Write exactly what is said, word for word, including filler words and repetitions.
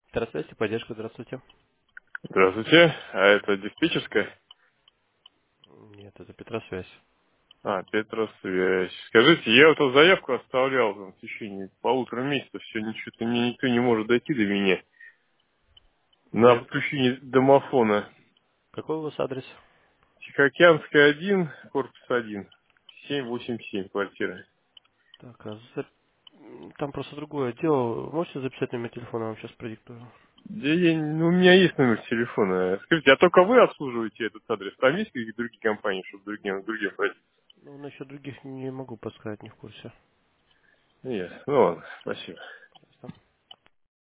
Здравствуйте, поддержка, здравствуйте. Здравствуйте, а это диспетчерская? Нет, это Петросвязь. А, Петросвязь. Скажите, я вот эту заявку оставлял там, в течение полутора месяцев, все ничего, мне никто не может дойти до меня на Где? подключение домофона. Какой у вас адрес? Тихоокеанская один, корпус один, семь восемь семь квартира. Так, а за- м, там просто другое дело. Можете записать номер телефона, я вам сейчас продиктую. Да я, ну, у меня есть номер телефона. Скажите, а только вы обслуживаете этот адрес? Там есть какие-то другие компании, чтобы другим, другим пройти? Ну, насчет других не могу подсказать, не в курсе. Нет, ну ладно, спасибо.